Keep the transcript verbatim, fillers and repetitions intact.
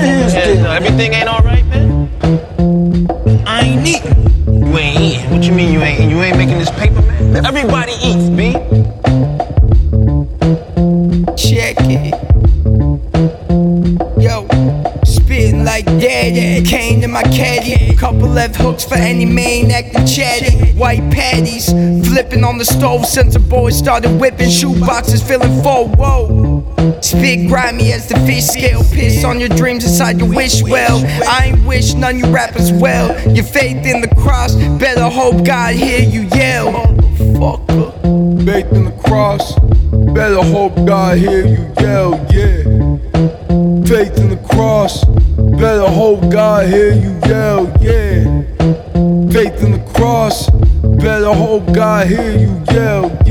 Yeah, everything ain't alright, man? I ain't eating. You ain't eating. What you mean you ain't eating? You ain't making this paper, man? Everybody eats, B. Check it. Yo, spitting like daddy. Came to my caddy. Couple left hooks for any man acting chatty. White patties, flipping on the stove since the boys started whipping. Shoe boxes filling full, whoa. Spit grimy as the fish scale. Piss on your dreams inside your wish well. I ain't wish none you rappers well. Your faith in the cross, better hope God hear you yell. Motherfucker. Faith in the cross, better hope God hear you yell, yeah. Faith in the cross, better hope God hear you yell, yeah. Faith in the cross, better hope God hear you yell, yeah.